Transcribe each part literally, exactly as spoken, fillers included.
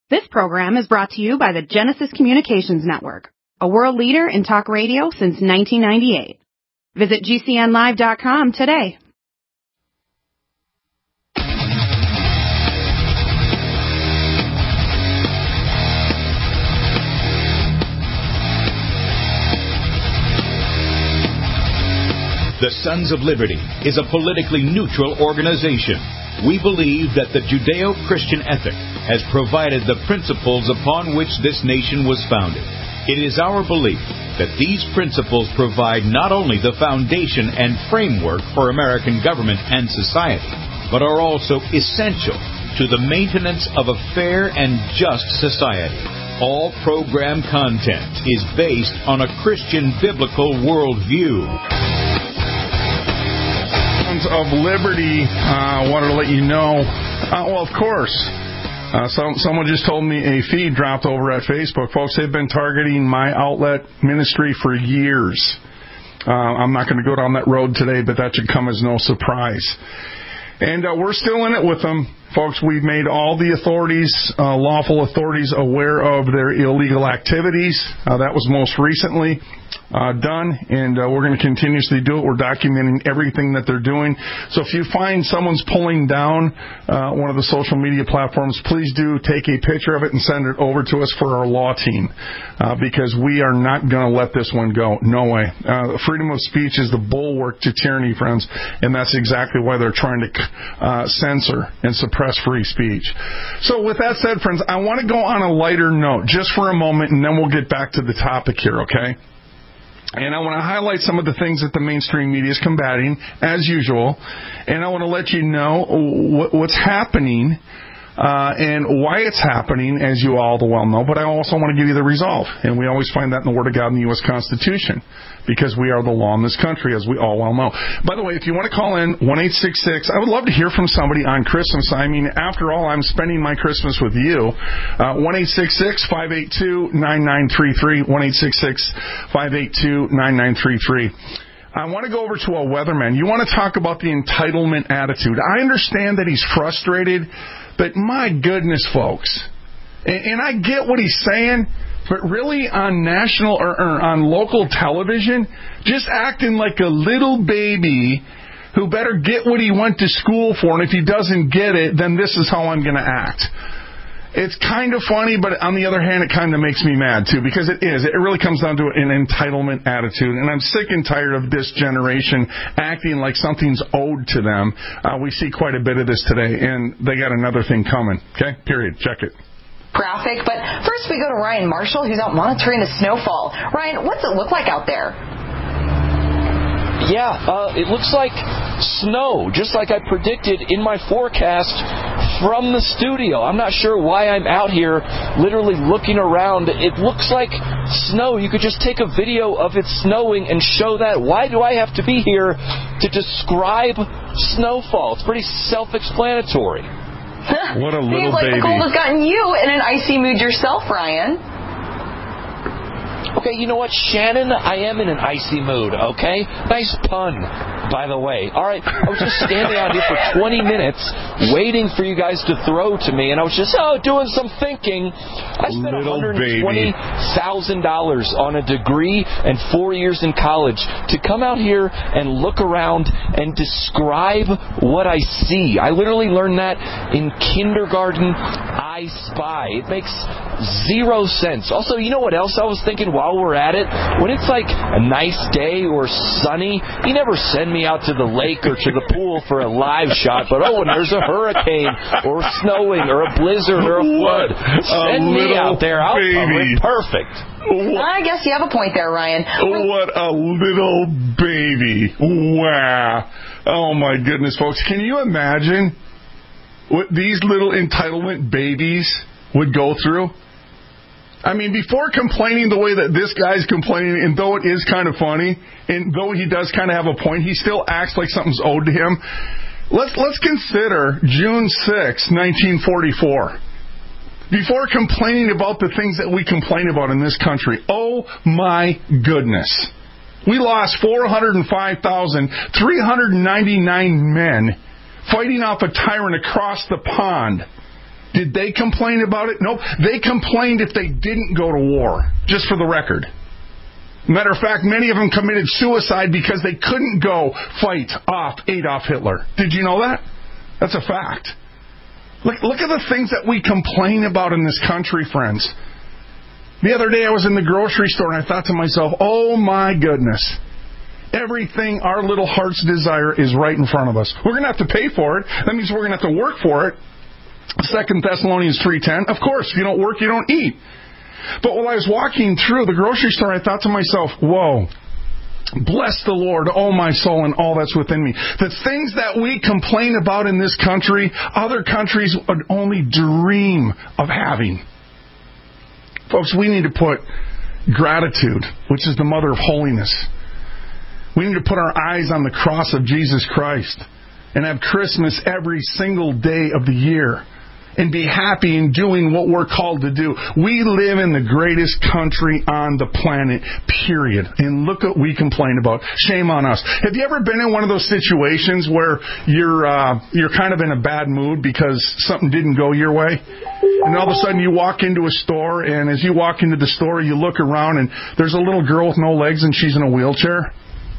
This program is brought to you by the Genesis Communications Network, a world leader in talk radio since nineteen ninety-eight. Visit G C N live dot com today. The Sons of Liberty is a politically neutral organization. We believe that the Judeo-Christian ethic has provided the principles upon which this nation was founded. It is our belief that these principles provide not only the foundation and framework for American government and society, but are also essential to the maintenance of a fair and just society. All program content is based on a Christian biblical worldview. Of Liberty, I uh, wanted to let you know, uh, well, of course, uh, some, someone just told me a feed dropped over at Facebook. Folks, they've been targeting my outlet ministry for years. Uh, I'm not going to go down that road today, but that should come as no surprise. And uh, we're still in it with them. Folks, we've made all the authorities, uh, lawful authorities, aware of their illegal activities. Uh, that was most recently uh, done, and uh, we're going to continuously do it. We're documenting everything that they're doing. So if you find someone's pulling down uh, one of the social media platforms, please do take a picture of it and send it over to us for our law team, uh, because we are not going to let this one go. No way. Uh, freedom of speech is the bulwark to tyranny, friends, and that's exactly why they're trying to uh, censor and suppress free speech. So with that said, friends, I want to go on a lighter note just for a moment, and then we'll get back to the topic here, okay? And I want to highlight some of the things that the mainstream media is combating, as usual, and I want to let you know what, what's happening uh, and why it's happening, as you all well know, but I also want to give you the resolve, and we always find that in the Word of God in the U S Constitution, because we are the law in this country, as we all well know. By the way, if you want to call in, one eight six six, I would love to hear from somebody on Christmas. I mean, after all, I'm spending my Christmas with you. Uh, one eight six six, five eight two, nine nine three three, one eight six six, five eight two, nine nine three three. I want to go over to a weatherman. You want to talk about the entitlement attitude. I understand that he's frustrated, but my goodness, folks. And, and I get what he's saying, but really on national or, or on local television, just acting like a little baby who better get what he went to school for, and if he doesn't get it, then this is how I'm going to act. It's kind of funny, but on the other hand, it kind of makes me mad, too, because it is. It really comes down to an entitlement attitude, and I'm sick and tired of this generation acting like something's owed to them. Uh, we see quite a bit of this today, and they got another thing coming. Okay? Period. Check it. Graphic, but first we go to Ryan Marshall, who's out monitoring the snowfall. Ryan, what's it look like out there? Yeah, uh, it looks like snow, just like I predicted in my forecast from the studio. I'm not sure why I'm out here literally looking around. It looks like snow. You could just take a video of it snowing and show that. Why do I have to be here to describe snowfall? It's pretty self-explanatory. What a little Seems like baby. the cold has gotten you in an icy mood yourself, Ryan. Okay, you know what, Shannon? I am in an icy mood, okay? Nice pun, by the way. All right, I was just standing out here for twenty minutes waiting for you guys to throw to me, and I was just, oh, doing some thinking. I spent one hundred twenty thousand dollars on a degree and four years in college to come out here and look around and describe what I see. I literally learned that in kindergarten. I spy. It makes zero sense. Also, you know what else I was thinking while we're at it? When it's like a nice day or sunny, you never send me out to the lake or to the pool for a live shot, but oh, when there's a hurricane or snowing or a blizzard or a flood, send me out there. I'll cover it perfect. What? I guess you have a point there, Ryan. What a little baby. Wow. Oh, my goodness, folks. Can you imagine what these little entitlement babies would go through? I mean, before complaining the way that this guy's complaining, and though it is kind of funny, and though he does kind of have a point, he still acts like something's owed to him. Let's let's consider June sixth, nineteen forty-four. Before complaining about the things that we complain about in this country. Oh, my goodness. We lost four hundred five thousand, three hundred ninety-nine men fighting off a tyrant across the pond. Did they complain about it? Nope. They complained if they didn't go to war, just for the record. Matter of fact, many of them committed suicide because they couldn't go fight off Adolf Hitler. Did you know that? That's a fact. Look, look at the things that we complain about in this country, friends. The other day I was in the grocery store and I thought to myself, oh my goodness. Everything our little heart's desire is right in front of us. We're going to have to pay for it. That means we're going to have to work for it. Second Thessalonians three ten. Of course, if you don't work, you don't eat. But while I was walking through the grocery store, I thought to myself, whoa, bless the Lord, oh my soul, and all that's within me. The things that we complain about in this country, other countries would only dream of having. Folks, we need to put gratitude, which is the mother of holiness. We need to put our eyes on the cross of Jesus Christ and have Christmas every single day of the year and be happy in doing what we're called to do. We live in the greatest country on the planet, period. And look what we complain about. Shame on us. Have you ever been in one of those situations where you're uh, you're kind of in a bad mood because something didn't go your way? And all of a sudden you walk into a store, and as you walk into the store, you look around, and there's a little girl with no legs, and she's in a wheelchair.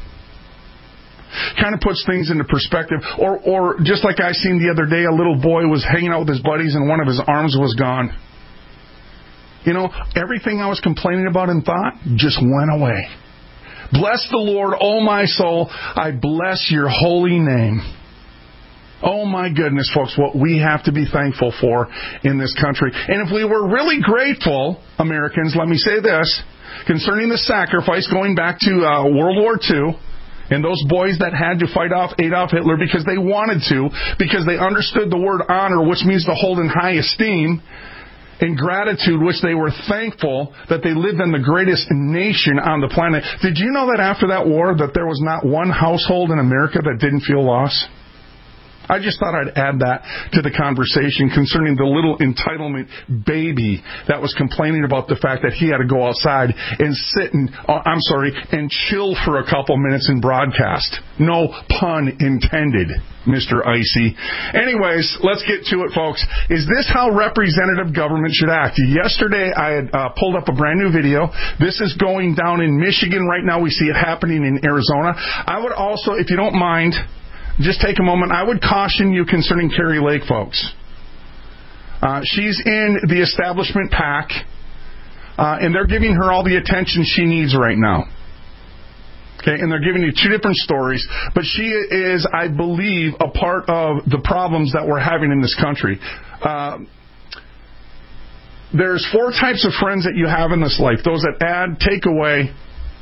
Kind of puts things into perspective. Or, or just like I seen the other day, a little boy was hanging out with his buddies and one of his arms was gone. You know, everything I was complaining about and thought just went away. Bless the Lord, oh my soul. I bless your holy name. Oh my goodness, folks, what we have to be thankful for in this country. And if we were really grateful, Americans, let me say this, concerning the sacrifice going back to uh, World War Two, and those boys that had to fight off Adolf Hitler because they wanted to, because they understood the word honor, which means to hold in high esteem, and gratitude, which they were thankful that they lived in the greatest nation on the planet. Did you know that after that war that there was not one household in America that didn't feel loss? I just thought I'd add that to the conversation concerning the little entitlement baby that was complaining about the fact that he had to go outside and sit and, uh, I'm sorry, and chill for a couple minutes in broadcast. No pun intended, Mister Icy. Anyways, let's get to it, folks. Is this how representative government should act? Yesterday, I had uh, pulled up a brand new video. This is going down in Michigan right now. We see it happening in Arizona. I would also, if you don't mind, just take a moment. I would caution you concerning Kari Lake, folks. Uh, she's in the establishment pack, uh, and they're giving her all the attention she needs right now. Okay, and they're giving you two different stories, but she is, I believe, a part of the problems that we're having in this country. Uh, there's four types of friends that you have in this life. Those that add, take away.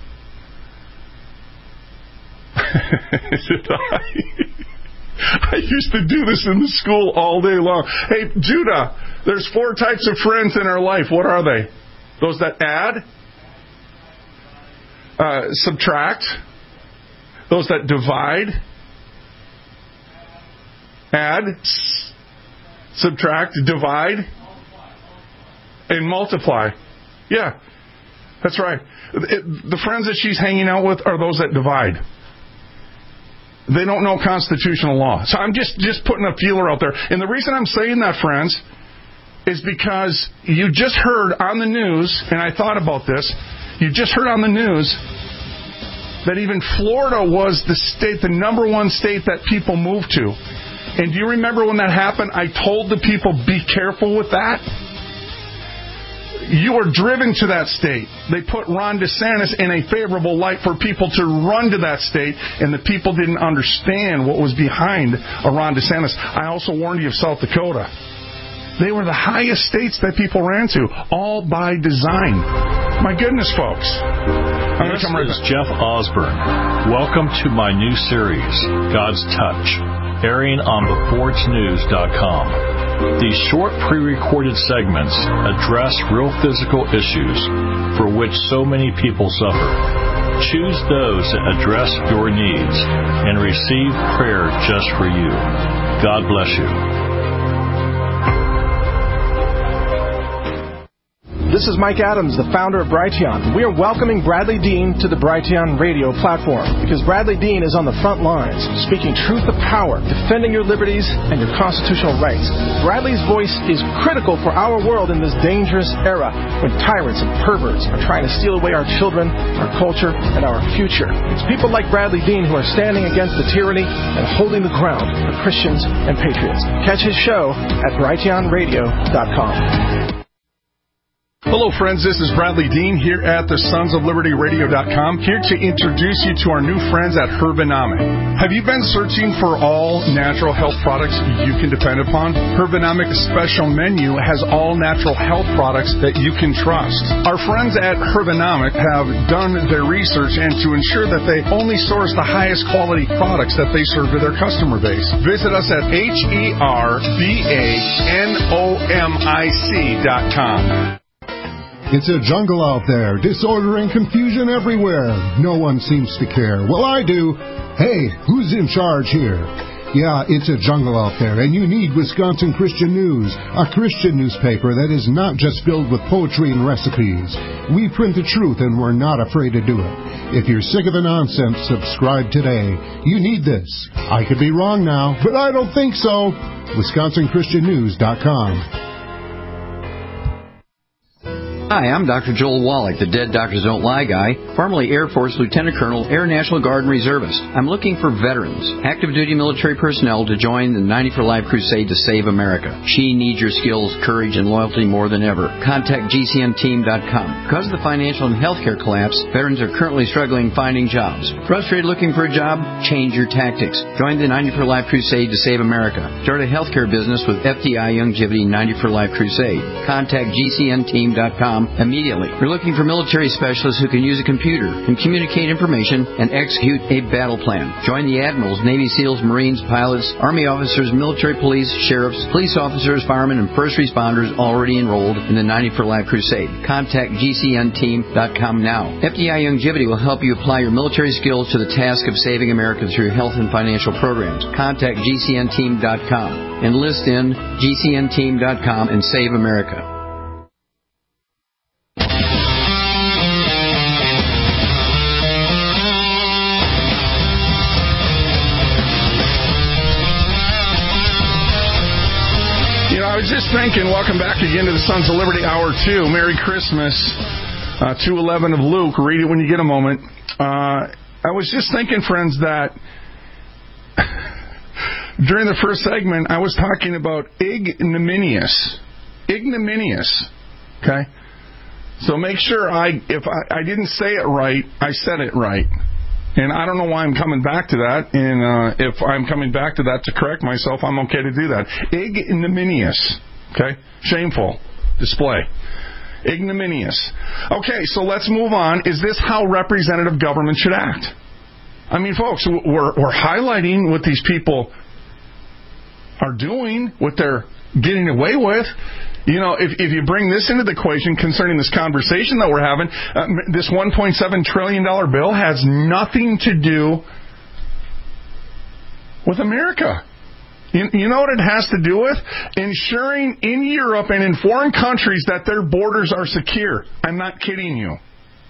I used to do this in the school all day long. Hey, Judah, there's four types of friends in our life. What are they? Those that add, uh, subtract, those that divide, add, s- subtract, divide, and multiply. Yeah, that's right. It, the friends that she's hanging out with are those that divide. They don't know constitutional law. So I'm just, just putting a feeler out there. And the reason I'm saying that, friends, is because you just heard on the news, and I thought about this, you just heard on the news that even Florida was the state, the number one state that people moved to. And do you remember when that happened? I told the people, be careful with that. You are driven to that state. They put Ron DeSantis in a favorable light for people to run to that state, and the people didn't understand what was behind a Ron DeSantis. I also warned you of South Dakota. They were the highest states that people ran to, all by design. My goodness, folks. I'm this come right is back. Jeff Osborne. Welcome to my new series, God's Touch, airing on the forge news dot com. These short pre-recorded segments address real physical issues for which so many people suffer. Choose those that address your needs and receive prayer just for you. God bless you. this is Mike Adams, the founder of Brighteon. We are welcoming Bradley Dean to the Brighteon radio platform because Bradley Dean is on the front lines, speaking truth to power, defending your liberties and your constitutional rights. Bradley's voice is critical for our world in this dangerous era when tyrants and perverts are trying to steal away our children, our culture, and our future. It's people like Bradley Dean who are standing against the tyranny and holding the ground for Christians and patriots. Catch his show at Brighteon Radio dot com. Hello, friends. This is Bradley Dean here at the Sons of Liberty Radio dot com, here to introduce you to our new friends at Herbanomic. Have you been searching for all natural health products you can depend upon? Herbanomic Special Menu has all natural health products that you can trust. Our friends at Herbanomic have done their research and to ensure that they only source the highest quality products that they serve to their customer base. Visit us at H E R B A N O M I C dot com. It's a jungle out there, disorder and confusion everywhere. No one seems to care. Well, I do. Hey, who's in charge here? Yeah, it's a jungle out there, and you need Wisconsin Christian News, a Christian newspaper that is not just filled with poetry and recipes. We print the truth, and we're not afraid to do it. If you're sick of the nonsense, subscribe today. You need this. I could be wrong now, but I don't think so. Wisconsin Christian News dot com. Hi, I'm Doctor Joel Wallach, the Dead Doctors Don't Lie guy, formerly Air Force Lieutenant Colonel, Air National Guard and Reservist. I'm looking for veterans, active duty military personnel to join the ninety for Life crusade to save America. She needs your skills, courage, and loyalty more than ever. Contact G C N team dot com. Because of the financial and healthcare collapse, veterans are currently struggling finding jobs. Frustrated looking for a job? Change your tactics. Join the ninety for Life crusade to save America. Start a healthcare business with F D I Youngevity ninety for Life crusade. Contact G C N team dot com immediately. We're looking for military specialists who can use a computer and communicate information and execute a battle plan. Join the admirals, Navy SEALs, Marines, pilots, Army officers, military police, sheriffs, police officers, firemen, and first responders already enrolled in the ninety for Life crusade. Contact G C N team dot com now. F D I Youngevity will help you apply your military skills to the task of saving America through health and financial programs. Contact G C N team dot com. Enlist in G C N team dot com and save America. I was just thinking, welcome back again to the Sons of Liberty Hour two. Merry Christmas. Uh, two eleven of Luke. Read it when you get a moment. Uh, I was just thinking, friends, that during the first segment, I was talking about ignominious. Ignominious. Okay? So make sure I, if I, I didn't say it right, I said it right. And I don't know why I'm coming back to that. And uh, if I'm coming back to that to correct myself, I'm okay to do that. Ignominious. Okay? Shameful display. Ignominious. Okay, so let's move on. Is this how representative government should act? I mean, folks, we're, we're highlighting what these people are doing, what they're getting away with. You know, if, if you bring this into the equation concerning this conversation that we're having, uh, this one point seven trillion dollars bill has nothing to do with America. You, you know what it has to do with? Ensuring in Europe and in foreign countries that their borders are secure. I'm not kidding you.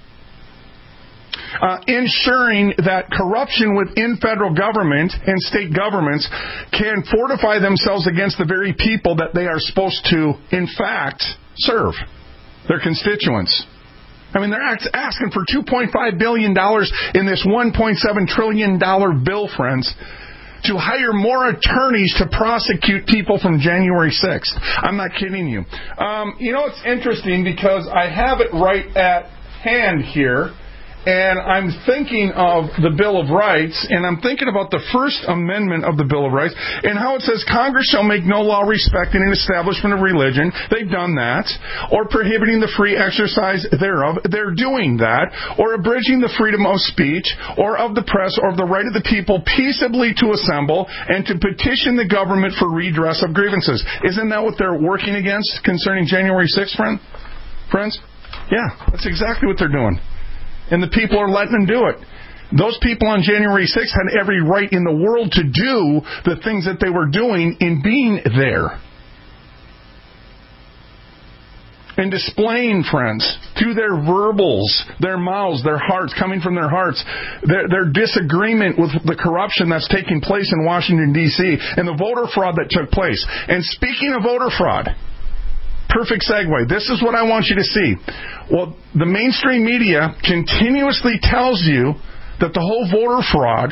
Uh, ensuring that corruption within federal government and state governments can fortify themselves against the very people that they are supposed to, in fact, serve, their constituents. I mean, they're asking for two point five billion dollars in this one point seven trillion dollars bill, friends, to hire more attorneys to prosecute people from January sixth. I'm not kidding you. Um, you know, it's interesting because I have it right at hand here. And I'm thinking of the Bill of Rights, and I'm thinking about the First Amendment of the Bill of Rights, and how it says Congress shall make no law respecting an establishment of religion. They've done that. Or prohibiting the free exercise thereof. They're doing that. Or abridging the freedom of speech, or of the press, or of the right of the people peaceably to assemble, and to petition the government for redress of grievances. Isn't that what they're working against concerning January sixth, friend? Friends? Yeah, that's exactly what they're doing. And the people are letting them do it. Those people on January sixth had every right in the world to do the things that they were doing in being there. and displaying, friends, through their verbals, their mouths, their hearts, coming from their hearts, their, their disagreement with the corruption that's taking place in Washington, D C, and the voter fraud that took place. And speaking of voter fraud, perfect segue. This is what I want you to see. Well, the mainstream media continuously tells you that the whole voter fraud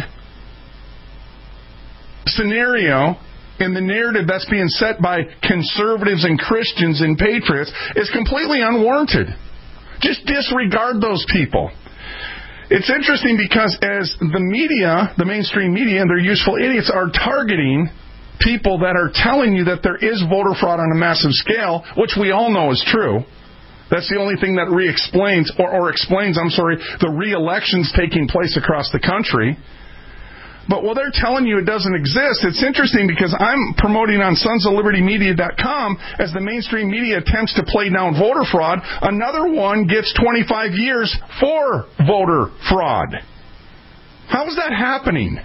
scenario and the narrative that's being set by conservatives and Christians and patriots is completely unwarranted. Just disregard those people. It's interesting because as the media, the mainstream media, and their useful idiots are targeting people that are telling you that there is voter fraud on a massive scale, which we all know is true. That's the only thing that re-explains, or, or explains, I'm sorry, the re-elections taking place across the country. But while they're telling you it doesn't exist, it's interesting because I'm promoting on sons of liberty media dot com as the mainstream media attempts to play down voter fraud. Another one gets twenty-five years for voter fraud. How is that happening?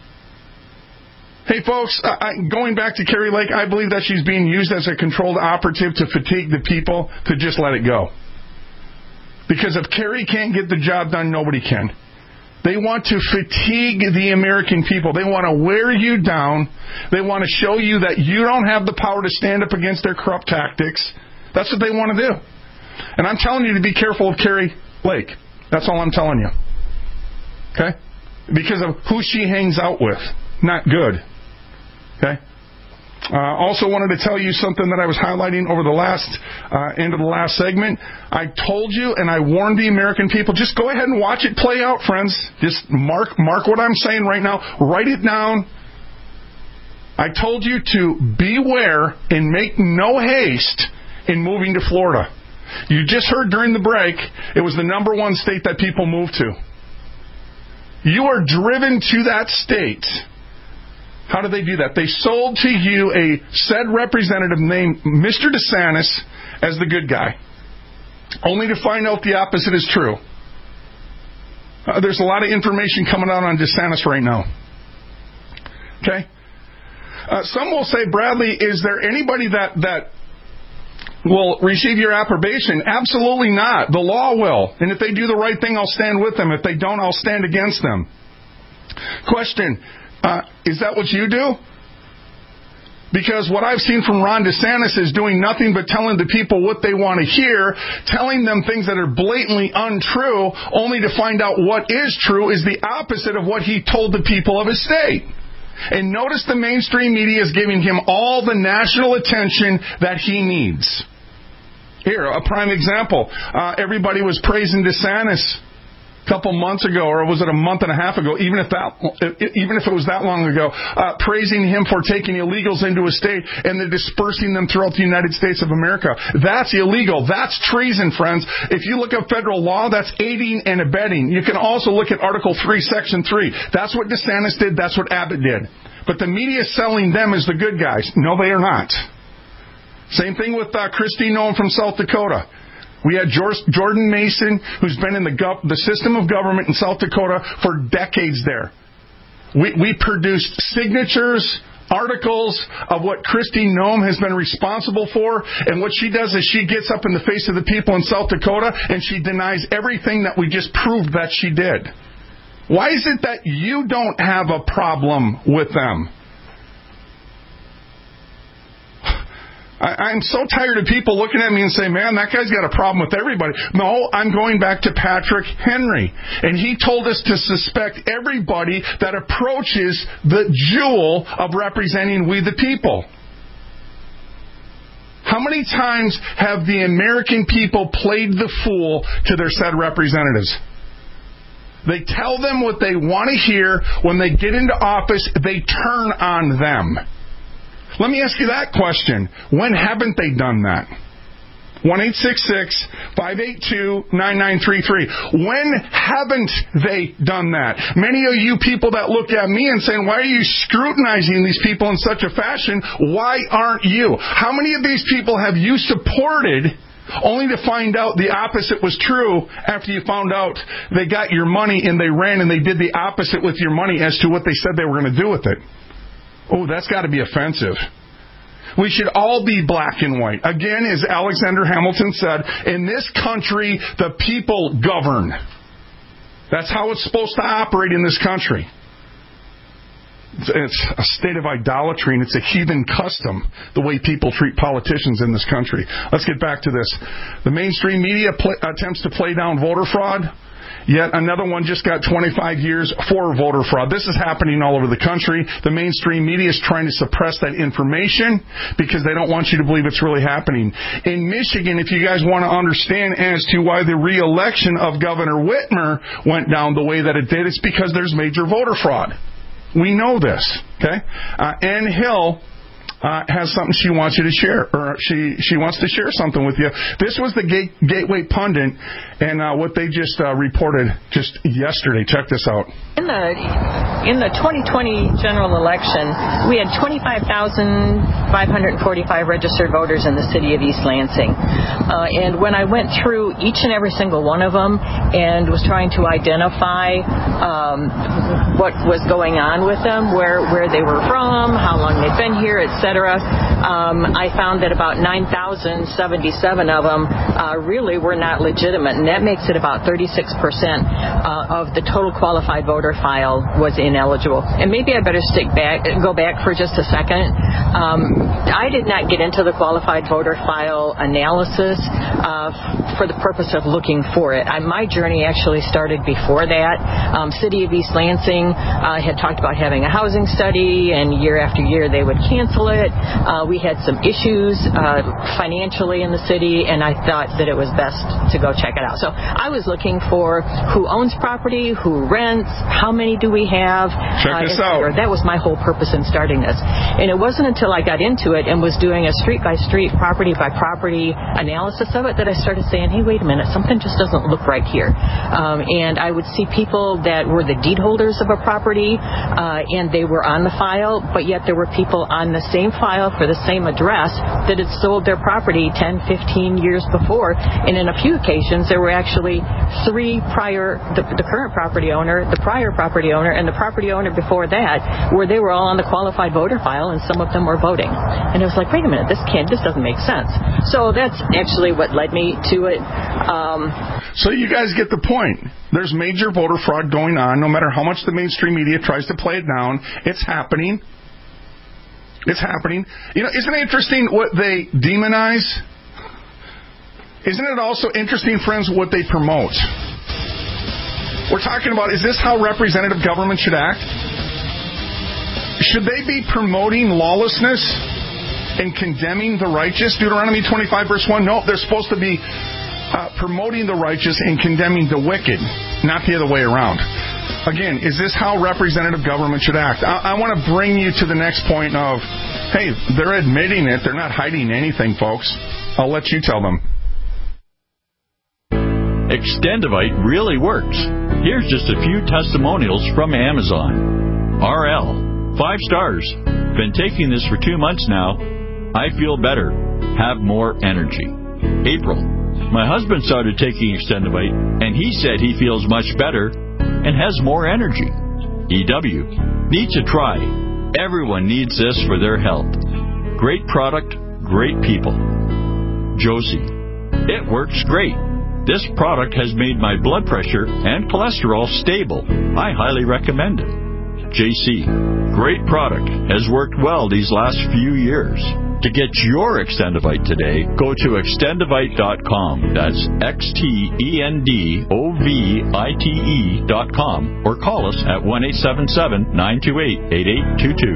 Hey, folks, I, going back to Kari Lake, I believe that she's being used as a controlled operative to fatigue the people to just let it go. Because if Kari can't get the job done, nobody can. They want to fatigue the American people. They want to wear you down. They want to show you that you don't have the power to stand up against their corrupt tactics. That's what they want to do. And I'm telling you to be careful of Kari Lake. That's all I'm telling you. Okay? Because of who she hangs out with. Not good. Okay? Uh, also wanted to tell you something that I was highlighting over the last uh, end of the last segment. I told you and I warned the American people, just go ahead and watch it play out, friends. Just mark mark what I'm saying right now. Write it down. I told you to beware and make no haste in moving to Florida. You just heard during the break, it was the number one state that people moved to. You are driven to that state. How did they do that? They sold to you a said representative named Mister DeSantis as the good guy, only to find out the opposite is true. Uh, there's a lot of information coming out on DeSantis right now. Okay? Uh, some will say, Bradley, is there anybody that, that will receive your approbation? Absolutely not. The law will. And if they do the right thing, I'll stand with them. If they don't, I'll stand against them. Question. Uh, is that what you do? Because what I've seen from Ron DeSantis is doing nothing but telling the people what they want to hear, telling them things that are blatantly untrue, only to find out what is true is the opposite of what he told the people of his state. And notice the mainstream media is giving him all the national attention that he needs. Here, a prime example. Uh, everybody was praising DeSantis a couple months ago, or was it a month and a half ago, even if that, even if it was that long ago, uh, praising him for taking illegals into a state and then dispersing them throughout the United States of America. That's illegal. That's treason, friends. If you look at federal law, that's aiding and abetting. You can also look at Article three, Section three. That's what DeSantis did. That's what Abbott did. But the media is selling them as the good guys. No, they are not. Same thing with uh, Kristi Noem from South Dakota. We had Jordan Mason, who's been in the gov- the system of government in South Dakota for decades there. We, we produced signatures, articles of what Kristi Noem has been responsible for, and what she does is she gets up in the face of the people in South Dakota and she denies everything that we just proved that she did. Why is it that you don't have a problem with them? I'm so tired of people looking at me and saying, man, that guy's got a problem with everybody. No, I'm going back to Patrick Henry. And he told us to suspect everybody that approaches the jewel of representing we the people. How many times have the American people played the fool to their said representatives? They tell them what they want to hear. When they get into office, they turn on them. Let me ask you that question. When haven't they done that? one eight six six, five eight two, nine nine three three. When haven't they done that? Many of you people that look at me and saying, why are you scrutinizing these people in such a fashion? Why aren't you? How many of these people have you supported only to find out the opposite was true after you found out they got your money and they ran and they did the opposite with your money as to what they said they were going to do with it? Oh, that's got to be offensive. We should all be black and white. Again, as Alexander Hamilton said, in this country, the people govern. That's how it's supposed to operate in this country. It's a state of idolatry, and it's a heathen custom, the way people treat politicians in this country. Let's get back to this. The mainstream media play, attempts to play down voter fraud. Yet another one just got twenty-five years for voter fraud. This is happening all over the country. The mainstream media is trying to suppress that information because they don't want you to believe it's really happening. In Michigan, if you guys want to understand as to why the re-election of Governor Whitmer went down the way that it did, it's because there's major voter fraud. We know this, okay? Uh, Ann Hill uh, has something she wants you to share, or she, she wants to share something with you. This was the Gate, Gateway Pundit, and uh, what they just uh, reported just yesterday. Check this out. In the in the twenty twenty general election, we had twenty-five thousand five hundred forty-five registered voters in the city of East Lansing. Uh, and when I went through each and every single one of them and was trying to identify um, what was going on with them, where, where they were from, how long they've been here, et cetera, um, I found that about nine thousand seventy-seven of them uh, really were not legitimate. And that makes it about thirty-six percent uh, of the total qualified voter file was ineligible. And maybe I better stick back, go back for just a second. Um, I did not get into the qualified voter file analysis uh, for the purpose of looking for it. I, my journey actually started before that. Um, City of East Lansing uh, had talked about having a housing study, and year after year they would cancel it. Uh, we had some issues uh, financially in the city, and I thought that it was best to go check it out. So I was looking for who owns property, who rents, how many do we have. Check uh, this out. That was my whole purpose in starting this. And it wasn't until I got into it and was doing a street-by-street, property-by-property analysis of it that I started saying, hey, wait a minute, something just doesn't look right here. Um, and I would see people that were the deed holders of a property, uh, and they were on the file, but yet there were people on the same file for the same address that had sold their property ten, fifteen years before. And in a few occasions, there were actually three prior, the, the current property owner, the prior property owner, and the property owner before that, where they were all on the qualified voter file, and some of them were voting. And it was like, wait a minute, this can't, this doesn't make sense. So that's actually what led me to it. Um, so you guys get the point. There's major voter fraud going on. No matter how much the mainstream media tries to play it down, it's happening. It's happening. You know, isn't it interesting what they demonize? Isn't it also interesting, friends, what they promote? We're talking about, is this how representative government should act? Should they be promoting lawlessness and condemning the righteous? Deuteronomy twenty-five, verse one. No, they're supposed to be uh, promoting the righteous and condemning the wicked, not the other way around. Again, is this how representative government should act? I, I want to bring you to the next point of, hey, they're admitting it. They're not hiding anything, folks. I'll let you tell them. Extendivite really works. Here's just a few testimonials from Amazon. R L, five stars. Been taking this for two months now. I feel better. Have more energy. April, my husband started taking Extendivite, and he said he feels much better and has more energy. E W, need to try. Everyone needs this for their health. Great product, great people. Josie, it works great. This product has made my blood pressure and cholesterol stable. I highly recommend it. J C, great product. Has worked well these last few years. To get your Extendivite today, go to extendivite dot com. That's X T E N D O V I T E dot com. Or call us at one eight seven seven, nine two eight, eight eight two two.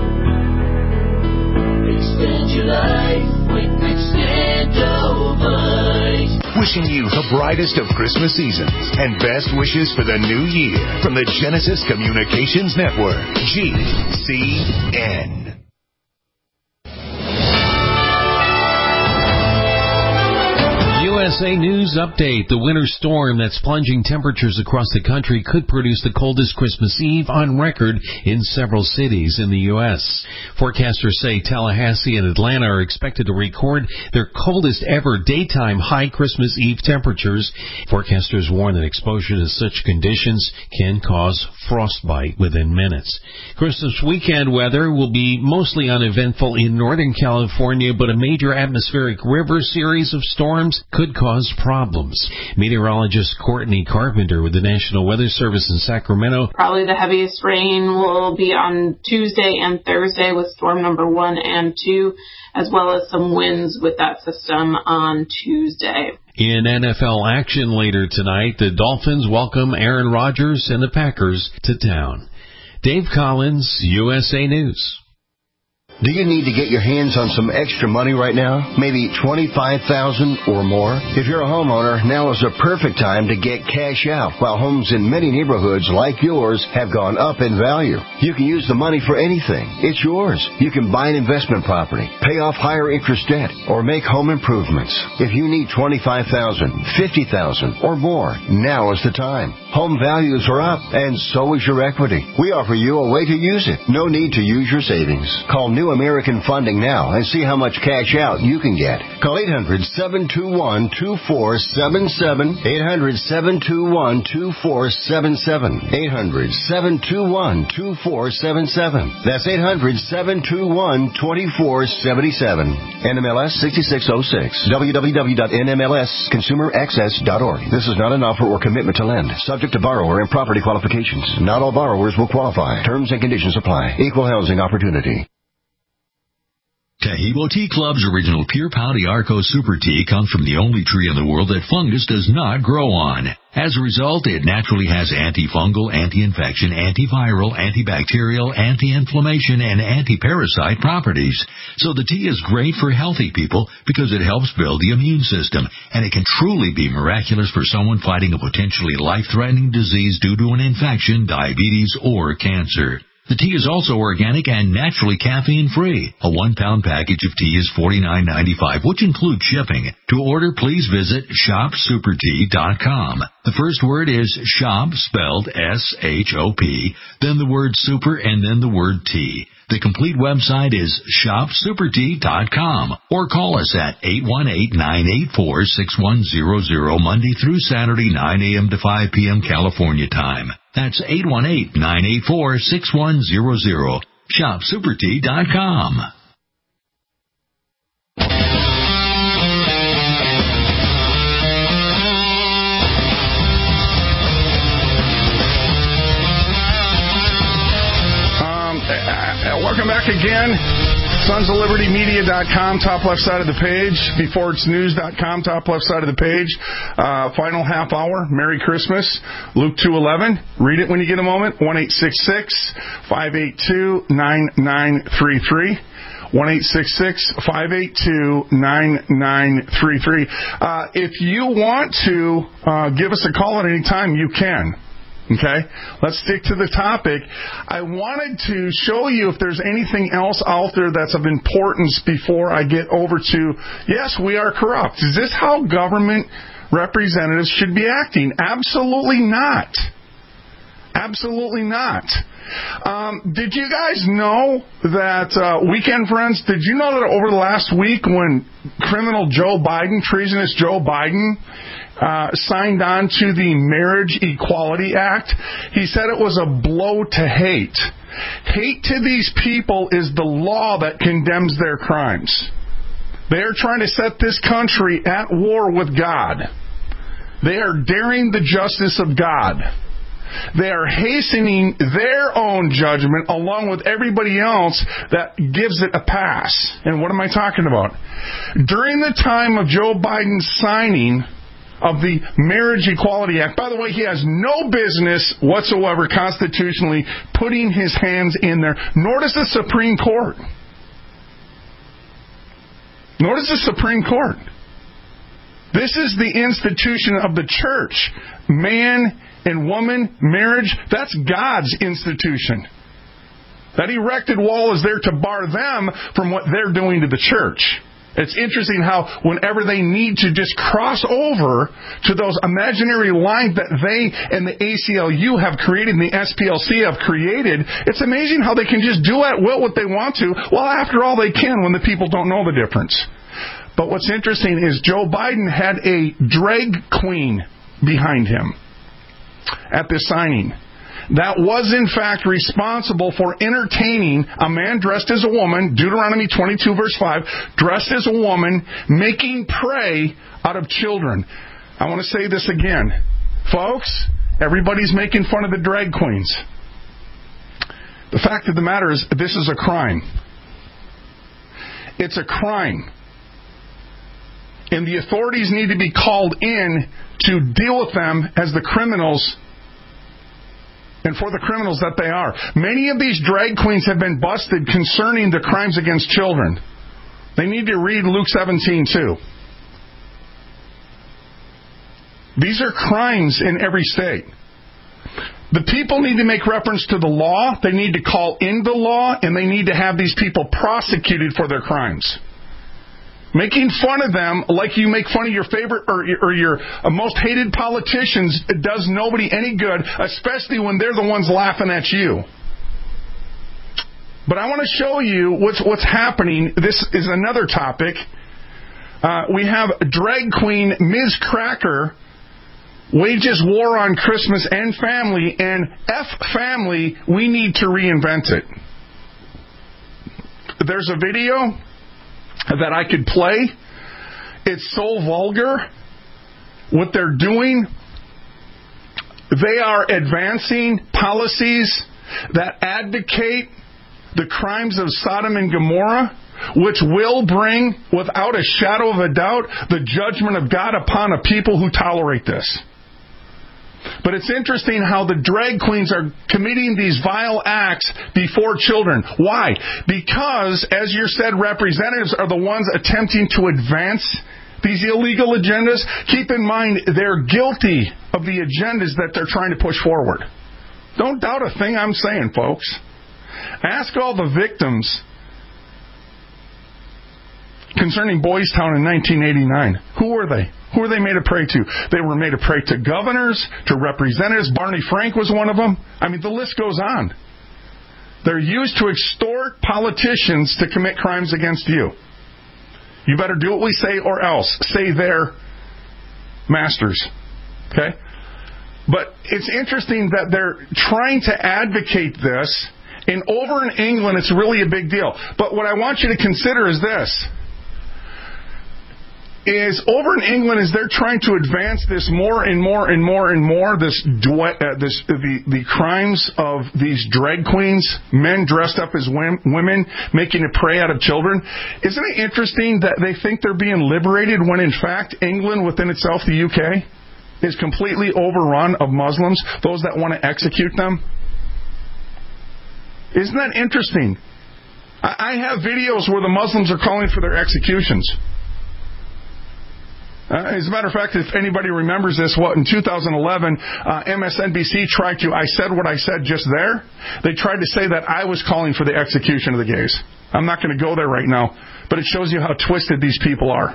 Extend your life with Extendivite. Wishing you the brightest of Christmas seasons and best wishes for the new year from the Genesis Communications Network, G C N. U S S A News Update. The winter storm that's plunging temperatures across the country could produce the coldest Christmas Eve on record in several cities in the U S. Forecasters say Tallahassee and Atlanta are expected to record their coldest ever daytime high Christmas Eve temperatures. Forecasters warn that exposure to such conditions can cause frostbite within minutes. Christmas weekend weather will be mostly uneventful in Northern California, but a major atmospheric river series of storms could cause problems. Meteorologist Courtney Carpenter with the National Weather Service in Sacramento. Probably the heaviest rain will be on Tuesday and Thursday with storm number one and two, as well as some winds with that system on Tuesday. In N F L action later tonight, the Dolphins welcome Aaron Rodgers and the Packers to town. Dave Collins, U S A News. Do you need to get your hands on some extra money right now? Maybe twenty-five thousand dollars or more? If you're a homeowner, now is a perfect time to get cash out while homes in many neighborhoods like yours have gone up in value. You can use the money for anything. It's yours. You can buy an investment property, pay off higher interest debt, or make home improvements. If you need twenty-five thousand dollars, fifty thousand dollars, or more, now is the time. Home values are up, and so is your equity. We offer you a way to use it. No need to use your savings. Call New American Funding now and see how much cash out you can get. Call eight hundred, seven two one, two four seven seven, eight hundred, seven two one, two four seven seven, eight hundred, seven two one, two four seven seven. That's eight hundred, seven two one, two four seven seven. N M L S sixty-six oh six. w w w dot n m l s consumer access dot org. This is not an offer or commitment to lend. Subject to borrower and property qualifications. Not all borrowers will qualify. Terms and conditions apply. Equal housing opportunity. Taheebo Tea Club's original Pure Pau d'Arco Super Tea comes from the only tree in the world that fungus does not grow on. As a result, it naturally has antifungal, anti-infection, antiviral, antibacterial, anti-inflammation, and anti-parasite properties. So the tea is great for healthy people because it helps build the immune system, and it can truly be miraculous for someone fighting a potentially life-threatening disease due to an infection, diabetes, or cancer. The tea is also organic and naturally caffeine-free. A one-pound package of tea is forty-nine ninety-five, which includes shipping. To order, please visit shop super tea dot com. The first word is shop, spelled S H O P, then the word super, and then the word tea. The complete website is shop super tea dot com, or call us at eight one eight, nine eight four, six one zero zero Monday through Saturday, nine a.m. to five p.m. California time. That's eight one eight, nine eight four, six one zero zero. shop super tea dot com. Welcome back again. Sons of Liberty Media dot com, top left side of the page. Before It's News dot com, top left side of the page. Uh, final half hour. Merry Christmas. Luke two eleven. Read it when you get a moment. one eight six six, five eight two, nine nine three three. one eight six six, five eight two, nine nine three three. Uh, if you want to uh, give us a call at any time, you can. Okay, let's stick to the topic. I wanted to show you if there's anything else out there that's of importance before I get over to, yes, we are corrupt. Is this how government representatives should be acting? Absolutely not. Absolutely not. Um, did you guys know that, uh, Weekend Friends, did you know that over the last week when criminal Joe Biden, treasonous Joe Biden, uh, signed on to the Marriage Equality Act, he said it was a blow to hate. Hate to these people is the law that condemns their crimes. They are trying to set this country at war with God. They are daring the justice of God. They are hastening their own judgment along with everybody else that gives it a pass. And what am I talking about? During the time of Joe Biden's signing of the Marriage Equality Act, by the way, he has no business whatsoever constitutionally putting his hands in there, nor does the Supreme Court. Nor does the Supreme Court. This is the institution of the church. Man and woman, marriage, that's God's institution. That erected wall is there to bar them from what they're doing to the church. It's interesting how whenever they need to just cross over to those imaginary lines that they and the A C L U have created and the S P L C have created, it's amazing how they can just do at will what they want to. Well, after all, they can when the people don't know the difference. But what's interesting is Joe Biden had a drag queen behind him at this signing that was in fact responsible for entertaining a man dressed as a woman, Deuteronomy twenty-two verse five, dressed as a woman, making prey out of children. I want to say this again. Folks, everybody's making fun of the drag queens. The fact of the matter is, this is a crime. It's a crime. And the authorities need to be called in to deal with them as the criminals and for the criminals that they are. Many of these drag queens have been busted concerning the crimes against children. They need to read Luke seventeen too. These are crimes in every state. The people need to make reference to the law. They need to call in the law, and they need to have these people prosecuted for their crimes. Making fun of them like you make fun of your favorite or, or your most hated politicians does nobody any good, especially when they're the ones laughing at you. But I want to show you what's what's happening. This is another topic. Uh, we have drag queen Miz Cracker wages war on Christmas and family, and F family, we need to reinvent it. There's a video that I could play. It's so vulgar what they're doing. They are advancing policies that advocate the crimes of Sodom and Gomorrah, which will bring, without a shadow of a doubt, the judgment of God upon a people who tolerate this. But it's interesting how the drag queens are committing these vile acts before children. Why? Because, as your said representatives are the ones attempting to advance these illegal agendas. Keep in mind, they're guilty of the agendas that they're trying to push forward. Don't doubt a thing I'm saying, folks. Ask all the victims concerning Boys Town in nineteen eighty-nine. Who were they? Who were they made a prey to? They were made a prey to governors, to representatives. Barney Frank was one of them. I mean, the list goes on. They're used to extort politicians to commit crimes against you. You better do what we say or else. Say they're masters. Okay? But it's interesting that they're trying to advocate this. And over in England, it's really a big deal. But what I want you to consider is this. Is over in England, is they're trying to advance this more and more and more and more, this, uh, this the, the crimes of these drag queens, men dressed up as women, making a prey out of children. Isn't it interesting that they think they're being liberated when, in fact, England within itself, the U K, is completely overrun of Muslims, those that want to execute them? Isn't that interesting? I, I have videos where the Muslims are calling for their executions. Uh, as a matter of fact, if anybody remembers this, what in two thousand eleven, uh, M S N B C tried to, I said what I said just there. They tried to say that I was calling for the execution of the gays. I'm not going to go there right now, but it shows you how twisted these people are.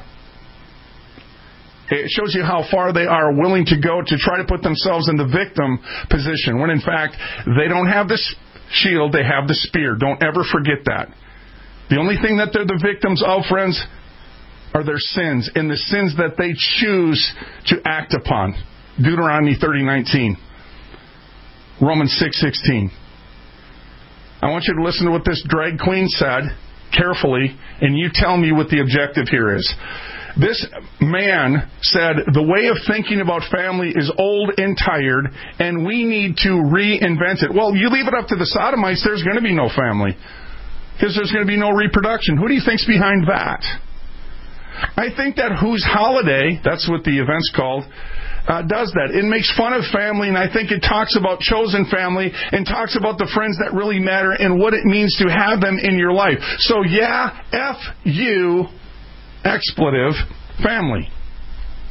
It shows you how far they are willing to go to try to put themselves in the victim position, when in fact, they don't have the shield, they have the spear. Don't ever forget that. The only thing that they're the victims of, friends, are their sins, and the sins that they choose to act upon. Deuteronomy thirty nineteen. Romans six sixteen. I want you to listen to what this drag queen said carefully, and you tell me what the objective here is. This man said, the way of thinking about family is old and tired, and we need to reinvent it. Well, you leave it up to the Sodomites, there's going to be no family, because there's going to be no reproduction. Who do you think's behind that? I think that Whose Holiday, that's what the event's called, uh, does that. It makes fun of family, and I think it talks about chosen family and talks about the friends that really matter and what it means to have them in your life. So yeah, F you, expletive, family.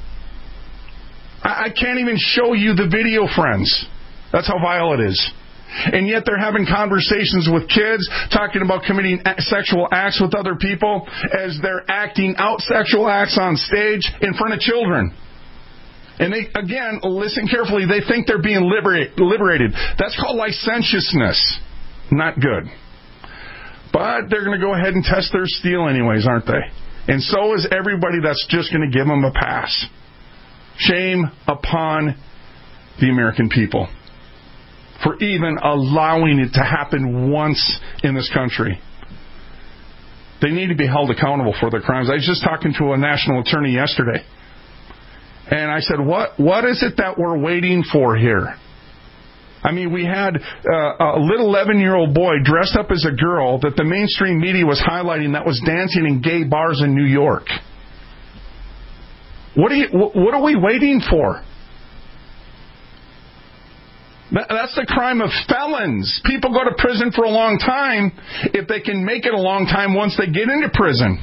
I, I can't even show you the video, friends. That's how vile it is. And yet they're having conversations with kids, talking about committing sexual acts with other people as they're acting out sexual acts on stage in front of children. And they, again, listen carefully, they think they're being liberate, liberated. That's called licentiousness. Not good. But they're going to go ahead and test their steel anyways, aren't they? And so is everybody that's just going to give them a pass. Shame upon the American people for even allowing it to happen once in this country. They need to be held accountable for their crimes. I was just talking to a national attorney yesterday. And I said, what what is it that we're waiting for here? I mean, we had uh, a little eleven-year-old boy dressed up as a girl that the mainstream media was highlighting that was dancing in gay bars in New York. What are you, what are we waiting for? That, that's the crime of felons. People go to prison for a long time if they can make it a long time once they get into prison.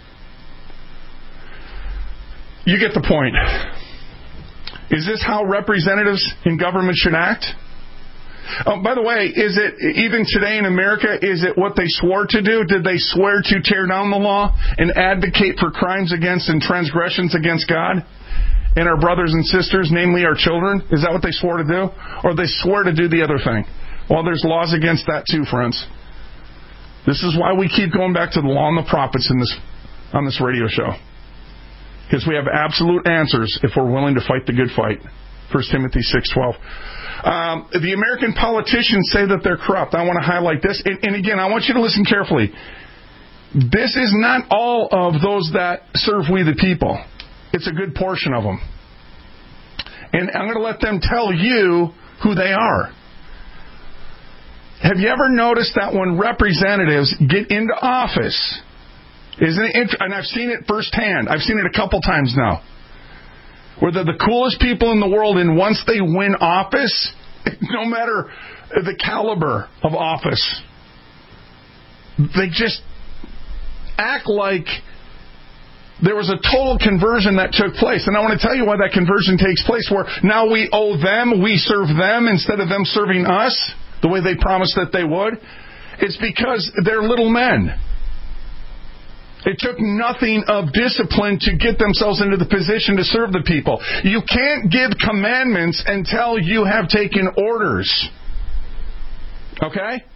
You get the point. Is this how representatives in government should act? Oh, by the way, is it, even today in America, is it what they swore to do? Did they swear to tear down the law and advocate for crimes against and transgressions against God and our brothers and sisters, namely our children? Is that what they swore to do? Or they swore to do the other thing? Well, there's laws against that too, friends. This is why we keep going back to the law and the prophets in this on this radio show. Because we have absolute answers if we're willing to fight the good fight. First Timothy six twelve. Um, the American politicians say that they're corrupt. I want to highlight this. And, and again, I want you to listen carefully. This is not all of those that serve we the people. It's a good portion of them. And I'm going to let them tell you who they are. Have you ever noticed that when representatives get into office, isn't it int- and I've seen it firsthand. I've seen it a couple times now. Where they're the coolest people in the world, and once they win office, no matter the caliber of office, they just act like there was a total conversion that took place. And I want to tell you why that conversion takes place, where now we owe them, we serve them instead of them serving us, the way they promised that they would. It's because they're little men. It took nothing of discipline to get themselves into the position to serve the people. You can't give commandments until you have taken orders. Okay?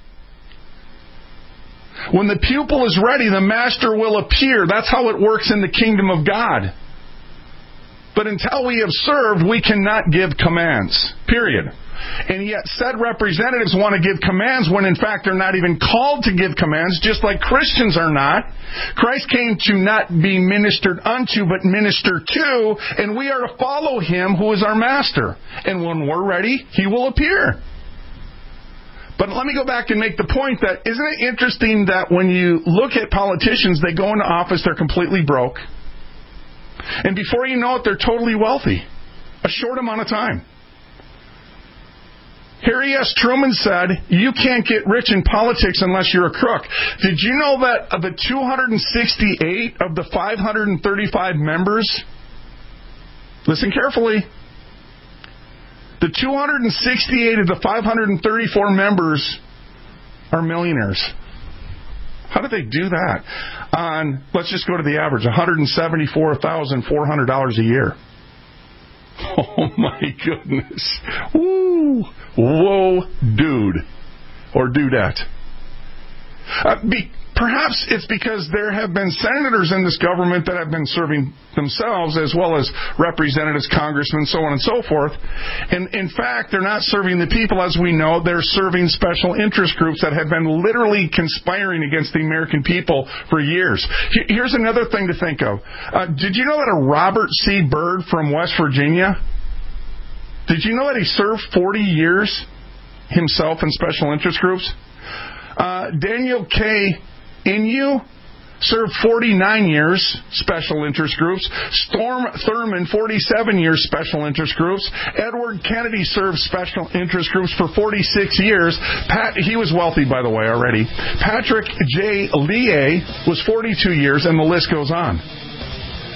When the pupil is ready, the master will appear. That's how it works in the kingdom of God. But until we have served, we cannot give commands. Period. And yet said representatives want to give commands when in fact they're not even called to give commands, just like Christians are not. Christ came to not be ministered unto, but minister to, and we are to follow Him who is our master. And when we're ready, He will appear. But let me go back and make the point that, isn't it interesting that when you look at politicians, they go into office, they're completely broke. And before you know it, they're totally wealthy. A short amount of time. Harry S. Truman said, you can't get rich in politics unless you're a crook. Did you know that of the two hundred sixty-eight of the five hundred thirty-five members, listen carefully, the two hundred sixty-eight of the five hundred thirty-four members are millionaires? How did they do that? On, let's just go to the average, one hundred seventy-four thousand four hundred dollars a year. Oh my goodness. Woo. Whoa, dude. Or dudette. Uh, be, perhaps it's because there have been senators in this government that have been serving themselves, as well as representatives, congressmen, so on and so forth. And in fact, they're not serving the people, as we know. They're serving special interest groups that have been literally conspiring against the American people for years. Here's another thing to think of. Uh, did you know that a Robert C. Byrd from West Virginia, did you know that he served forty years himself in special interest groups? Uh, Daniel K. Inouye served forty-nine years, special interest groups. Storm Thurmond, forty-seven years, special interest groups. Edward Kennedy served special interest groups for forty-six years. Pat, he was wealthy, by the way, already. Patrick J. Leahy was forty-two years, and the list goes on.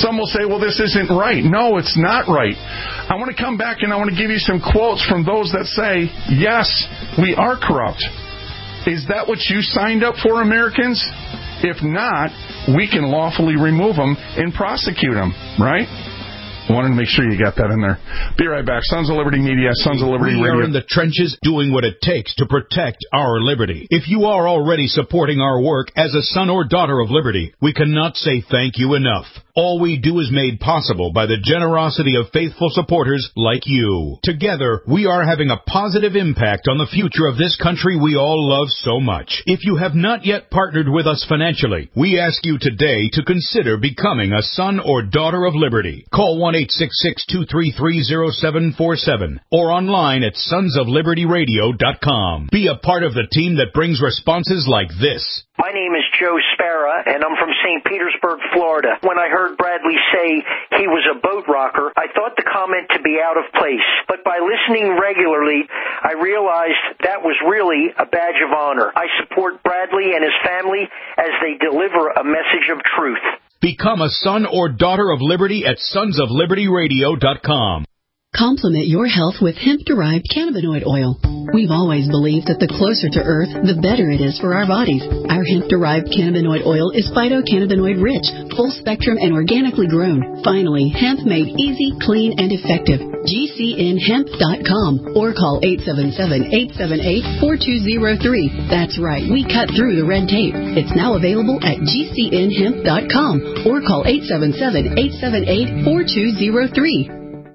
Some will say, well, this isn't right. No, it's not right. I want to come back and I want to give you some quotes from those that say, yes, we are corrupt. Is that what you signed up for, Americans? If not, we can lawfully remove them and prosecute them, right? I wanted to make sure you got that in there. Be right back. Sons of Liberty Media, Sons of Liberty we Radio. We are in the trenches doing what it takes to protect our liberty. If you are already supporting our work as a son or daughter of liberty, we cannot say thank you enough. All we do is made possible by the generosity of faithful supporters like you. Together, we are having a positive impact on the future of this country we all love so much. If you have not yet partnered with us financially, we ask you today to consider becoming a son or daughter of liberty. Call one eight six six, two three three, zero seven four seven or online at sons of liberty radio dot com. Be a part of the team that brings responses like this. My name is Joe Spara, and I'm from Saint Petersburg, Florida. When I heard Bradley say he was a boat rocker, I thought the comment to be out of place. But by listening regularly, I realized that was really a badge of honor. I support Bradley and his family as they deliver a message of truth. Become a son or daughter of liberty at sons of liberty radio dot com. Complement your health with hemp-derived cannabinoid oil. We've always believed that the closer to Earth, the better it is for our bodies. Our hemp-derived cannabinoid oil is phytocannabinoid-rich, full-spectrum, and organically grown. Finally, hemp made easy, clean, and effective. G C N hemp dot com or call eight seven seven, eight seven eight, four two zero three. That's right, we cut through the red tape. It's now available at G C N hemp dot com or call eight seven seven, eight seven eight, four two zero three.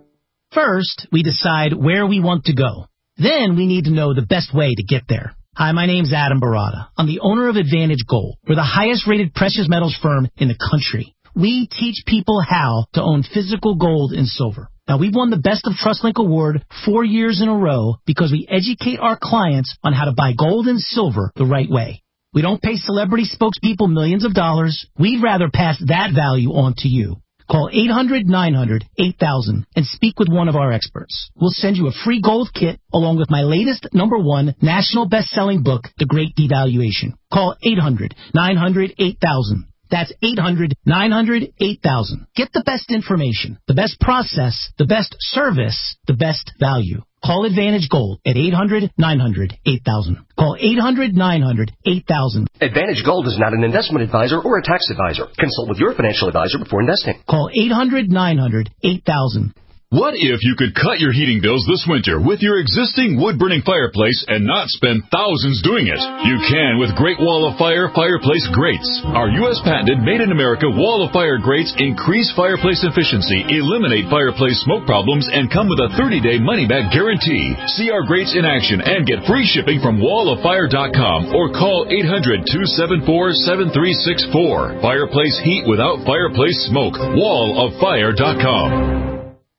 First, we decide where we want to go. Then we need to know the best way to get there. Hi, my name's Adam Barada. I'm the owner of Advantage Gold. We're the highest-rated precious metals firm in the country. We teach people how to own physical gold and silver. Now, we've won the Best of TrustLink Award four years in a row because we educate our clients on how to buy gold and silver the right way. We don't pay celebrity spokespeople millions of dollars. We'd rather pass that value on to you. Call eight hundred, nine hundred, eight thousand and speak with one of our experts. We'll send you a free gold kit along with my latest number one national best-selling book, The Great Devaluation. Call eight hundred, nine hundred, eight thousand. That's eight hundred, nine hundred, eight thousand. Get the best information, the best process, the best service, the best value. Call Advantage Gold at eight hundred, nine hundred, eight thousand. Call eight hundred, nine hundred, eight thousand. Advantage Gold is not an investment advisor or a tax advisor. Consult with your financial advisor before investing. Call eight hundred, nine hundred, eight thousand. What if you could cut your heating bills this winter with your existing wood-burning fireplace and not spend thousands doing it? You can with Great Wall of Fire fireplace grates. Our U S patented made-in-America Wall of Fire grates increase fireplace efficiency, eliminate fireplace smoke problems, and come with a thirty-day money-back guarantee. See our grates in action and get free shipping from wall of fire dot com or call eight hundred, two seven four, seven three six four. Fireplace heat without fireplace smoke. wall of fire dot com.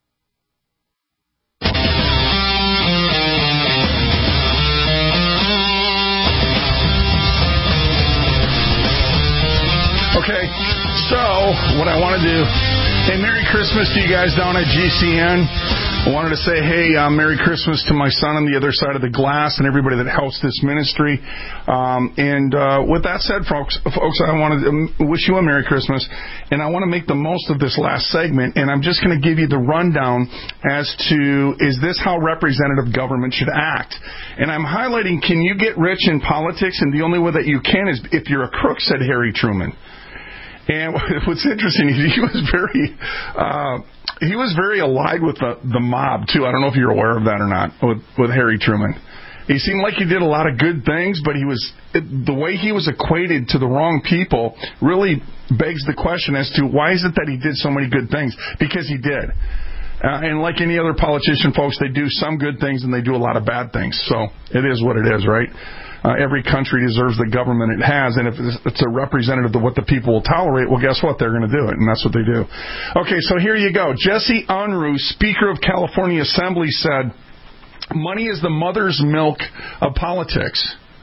Okay, so what I want to do, hey, Merry Christmas to you guys down at G C N. I wanted to say, hey, uh, Merry Christmas to my son on the other side of the glass and everybody that helps this ministry. Um, and uh, with that said, folks, folks, I want to wish you a Merry Christmas, and I want to make the most of this last segment, and I'm just going to give you the rundown as to, is this how representative government should act? And I'm highlighting, can you get rich in politics? And the only way that you can is if you're a crook, said Harry Truman. And what's interesting is he was very, uh, he was very allied with the, the mob too. I don't know if you're aware of that or not with, with Harry Truman. He seemed like he did a lot of good things, but he was, the way he was equated to the wrong people really begs the question as to why is it that he did so many good things? Because he did. Uh, and like any other politician, folks, they do some good things and they do a lot of bad things. So it is what it is, right? Uh, every country deserves the government it has, and if it's a representative of what the people will tolerate, well, guess what? They're going to do it, and that's what they do. Okay, so here you go. Jesse Unruh, Speaker of California Assembly, said, money is the mother's milk of politics.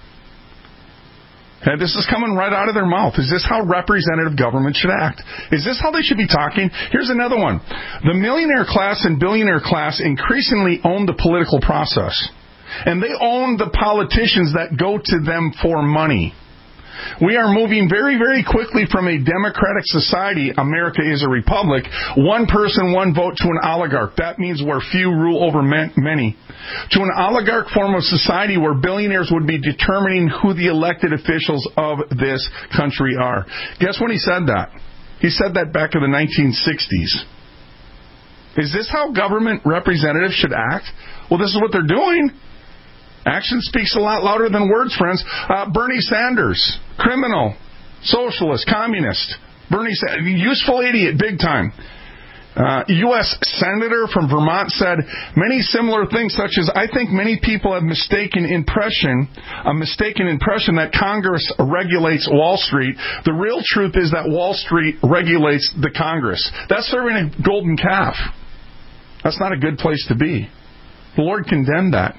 And this is coming right out of their mouth. Is this how representative government should act? Is this how they should be talking? Here's another one. The millionaire class and billionaire class increasingly own the political process. And they own the politicians that go to them for money. We are moving very, very quickly from a democratic society, America is a republic, one person, one vote, to an oligarch. That means where few rule over many. To an oligarch form of society where billionaires would be determining who the elected officials of this country are. Guess when he said that? He said that back in the nineteen sixties. Is this how government representatives should act? Well, this is what they're doing. Action speaks a lot louder than words, friends. Uh, Bernie Sanders, criminal, socialist, communist. Bernie Sanders, useful idiot, big time. Uh, U S Senator from Vermont said many similar things, such as, I think many people have mistaken impression, a mistaken impression that Congress regulates Wall Street. The real truth is that Wall Street regulates the Congress. That's serving a golden calf. That's not a good place to be. The Lord condemned that.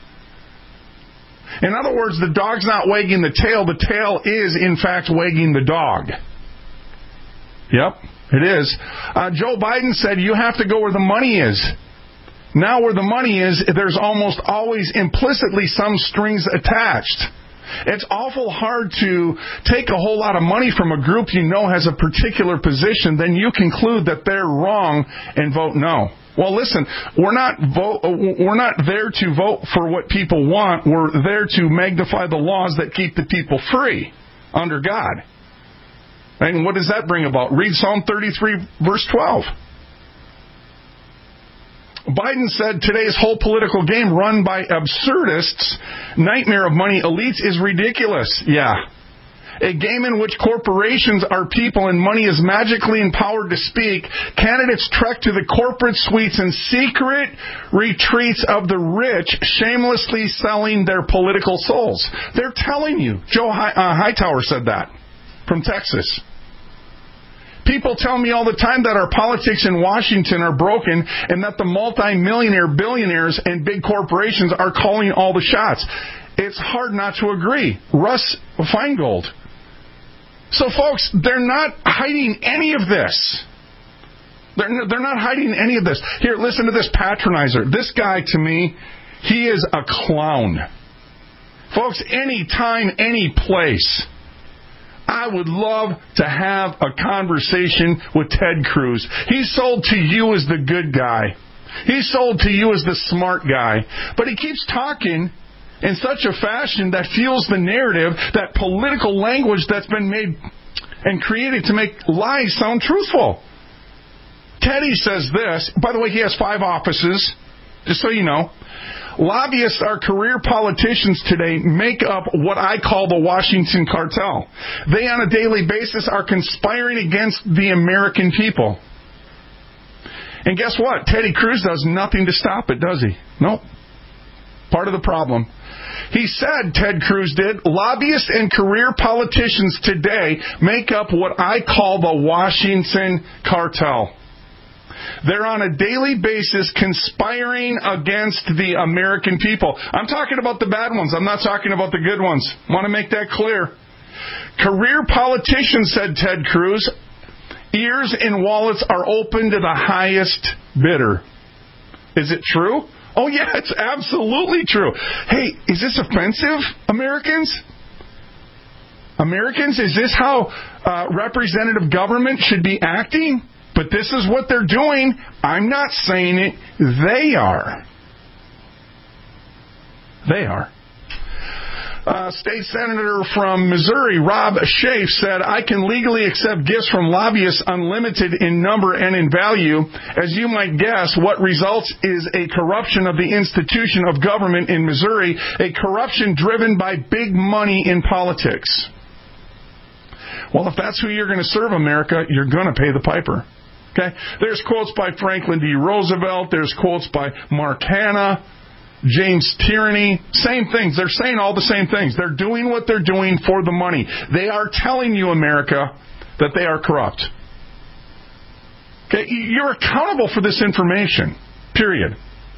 In other words, the dog's not wagging the tail. The tail is, in fact, wagging the dog. Yep, it is. Uh, Joe Biden said you have to go where the money is. Now where the money is, there's almost always implicitly some strings attached. It's awful hard to take a whole lot of money from a group you know has a particular position, then you conclude that they're wrong and vote no. Well, listen, we're not vote, we're not there to vote for what people want. We're there to magnify the laws that keep the people free under God. And what does that bring about? Read Psalm thirty-three, verse twelve. Biden said today's whole political game run by absurdists, nightmare of money elites, is ridiculous. Yeah. A game in which corporations are people and money is magically empowered to speak. Candidates trek to the corporate suites and secret retreats of the rich, shamelessly selling their political souls. They're telling you. Joe High, uh, Hightower said that from Texas. People tell me all the time that our politics in Washington are broken and that the multimillionaire billionaires and big corporations are calling all the shots. It's hard not to agree. Russ Feingold. So, folks, they're not hiding any of this. They're, they're not hiding any of this. Here, listen to this patronizer. This guy, to me, he is a clown. Folks, any time, any place, I would love to have a conversation with Ted Cruz. He's sold to you as the good guy. He's sold to you as the smart guy. But he keeps talking in such a fashion that fuels the narrative, that political language that's been made and created to make lies sound truthful. Teddy says this. By the way, he has five offices, just so you know. Lobbyists are career politicians today, make up what I call the Washington cartel. They, on a daily basis, are conspiring against the American people. And guess what? Teddy Cruz does nothing to stop it, does he? Nope. Part of the problem. He said, Ted Cruz did, lobbyists and career politicians today make up what I call the Washington cartel. They're on a daily basis conspiring against the American people. I'm talking about the bad ones. I'm not talking about the good ones. I want to make that clear. Career politicians, said Ted Cruz, ears and wallets are open to the highest bidder. Is it true? Oh, yeah, it's absolutely true. Hey, is this offensive, Americans? Americans, is this how uh, representative government should be acting? But this is what they're doing. I'm not saying it. They are. They are. Uh, State Senator from Missouri, Rob Schaaf, said, I can legally accept gifts from lobbyists unlimited in number and in value. As you might guess, what results is a corruption of the institution of government in Missouri, a corruption driven by big money in politics. Well, if that's who you're going to serve, America, you're going to pay the piper. Okay? There's quotes by Franklin D. Roosevelt. There's quotes by Mark Hanna, James Tierney. Same things. They're saying all the same things. They're doing what they're doing for the money. They are telling you, America, that they are corrupt. Okay? You're accountable for this information. Period.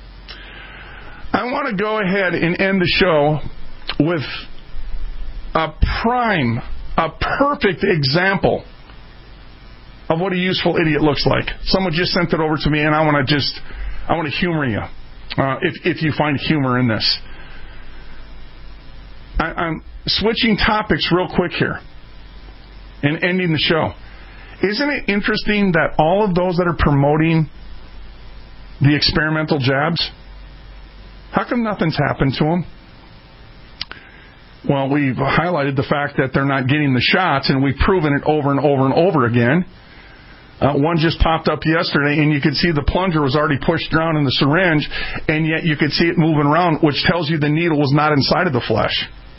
I want to go ahead and end the show with a prime, a perfect example of what a useful idiot looks like. Someone just sent it over to me, and I want to just, I want to humor you, uh, if if you find humor in this. I, I'm switching topics real quick here and ending the show. Isn't it interesting that all of those that are promoting the experimental jabs, how come nothing's happened to them? Well, we've highlighted the fact that they're not getting the shots, and we've proven it over and over and over again. Uh, one just popped up yesterday, and you could see the plunger was already pushed down in the syringe, and yet you could see it moving around, which tells you the needle was not inside of the flesh.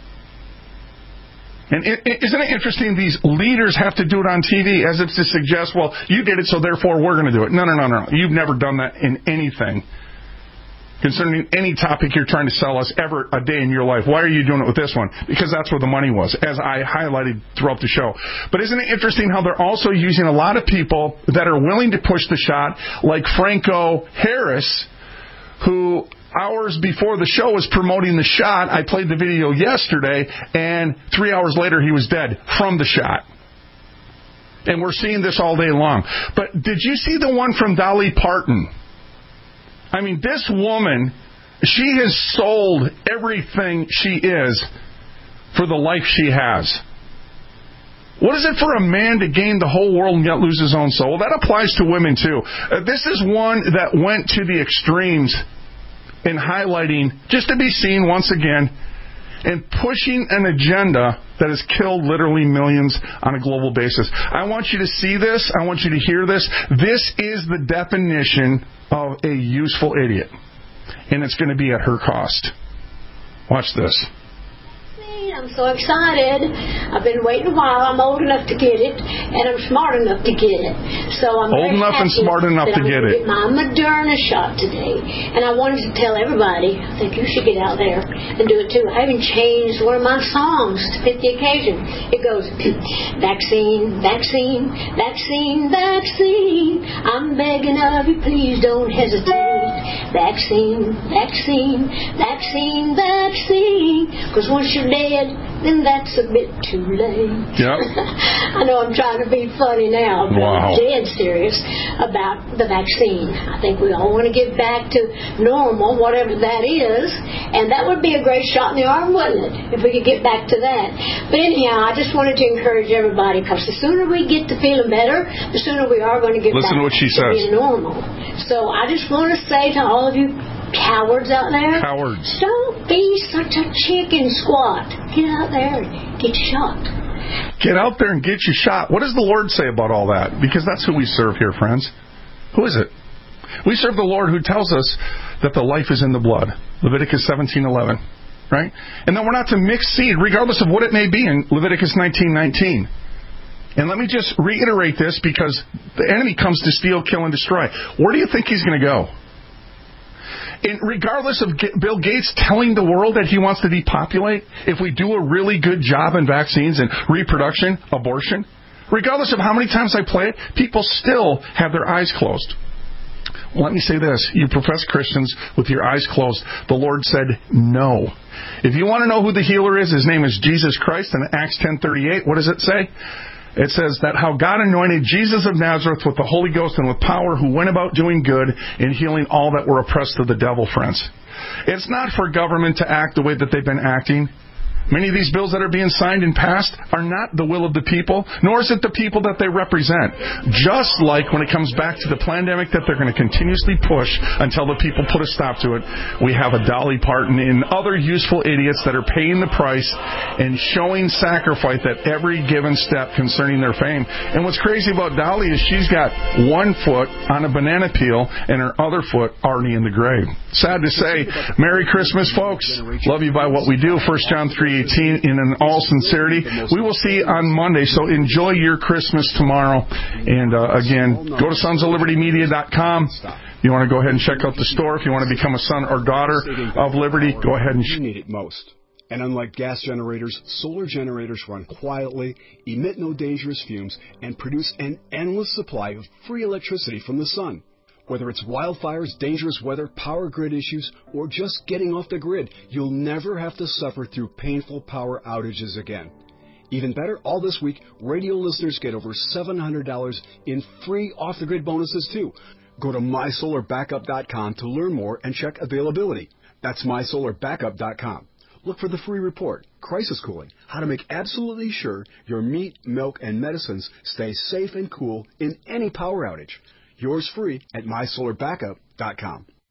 And it, it, isn't it interesting these leaders have to do it on T V as if to suggest, well, you did it, so therefore we're going to do it. No, no, no, no. You've never done that in anything concerning any topic you're trying to sell us ever a day in your life. Why are you doing it with this one? Because that's where the money was, as I highlighted throughout the show. But isn't it interesting how they're also using a lot of people that are willing to push the shot, like Franco Harris, who hours before the show was promoting the shot. I played the video yesterday, and three hours later he was dead from the shot. And we're seeing this all day long. But did you see the one from Dolly Parton? I mean, this woman, she has sold everything she is for the life she has. What is it for a man to gain the whole world and yet lose his own soul? Well, that applies to women, too. Uh, this is one that went to the extremes in highlighting, just to be seen once again, and pushing an agenda that has killed literally millions on a global basis. I want you to see this. I want you to hear this. This is the definition of a useful idiot. And it's going to be at her cost. Watch this. I'm so excited. I've been waiting a while. I'm old enough to get it, and I'm smart enough to get it. So I'm old enough and smart enough to get it. Get my Moderna shot today, and I wanted to tell everybody. I think you should get out there and do it too. I even changed one of my songs to fit the occasion. It goes, vaccine, vaccine, vaccine, vaccine. I'm begging of you, please don't hesitate. Vaccine, vaccine, vaccine, vaccine. Because once you're dead, then that's a bit too late. Yep. I know I'm trying to be funny now, but wow. I'm dead serious about the vaccine. I think we all want to get back to normal, whatever that is, and that would be a great shot in the arm, wouldn't it, if we could get back to that. But anyhow, I just wanted to encourage everybody, because the sooner we get to feeling better, the sooner we are going to get Listen back to, what she to says. being normal. So I just want to say to all of you cowards out there, cowards, don't be such a chicken squat. Get out there and get shot. Get out there and get you shot. What does the Lord say about all that? Because that's who we serve here, friends. Who is it? We serve the Lord who tells us that the life is in the blood. Leviticus seventeen eleven, right? And that we're not to mix seed, regardless of what it may be, in Leviticus nineteen nineteen. And let me just reiterate this, because the enemy comes to steal, kill, and destroy. Where do you think he's going to go? And regardless of Bill Gates telling the world that he wants to depopulate, if we do a really good job in vaccines and reproduction, abortion, regardless of how many times I play it, people still have their eyes closed. Well, let me say this. You profess Christians with your eyes closed. The Lord said no. If you want to know who the healer is, his name is Jesus Christ. In Acts ten thirty-eight, what does it say? It says that how God anointed Jesus of Nazareth with the Holy Ghost and with power, who went about doing good and healing all that were oppressed of the devil, friends. It's not for government to act the way that they've been acting. Many of these bills that are being signed and passed are not the will of the people, nor is it the people that they represent. Just like when it comes back to the pandemic that they're going to continuously push until the people put a stop to it, we have a Dolly Parton and other useful idiots that are paying the price and showing sacrifice at every given step concerning their fame. And what's crazy about Dolly is she's got one foot on a banana peel and her other foot already in the grave. Sad to say. Merry Christmas, folks. Love you by what we do. First John three eighteen, in an all sincerity. We will see you on Monday, so enjoy your Christmas tomorrow. And uh, again, go to sons of liberty media dot com. You want to go ahead and check out the store. If you want to become a son or daughter of Liberty, go ahead and... You need it most. And unlike gas generators, solar generators run quietly, emit no dangerous fumes, and produce an endless supply of free electricity from the sun. Whether it's wildfires, dangerous weather, power grid issues, or just getting off the grid, you'll never have to suffer through painful power outages again. Even better, all this week, radio listeners get over seven hundred dollars in free off-the-grid bonuses too. Go to my solar backup dot com to learn more and check availability. That's my solar backup dot com. Look for the free report, Crisis Cooling, how to make absolutely sure your meat, milk, and medicines stay safe and cool in any power outage. Yours free at my solar backup dot com.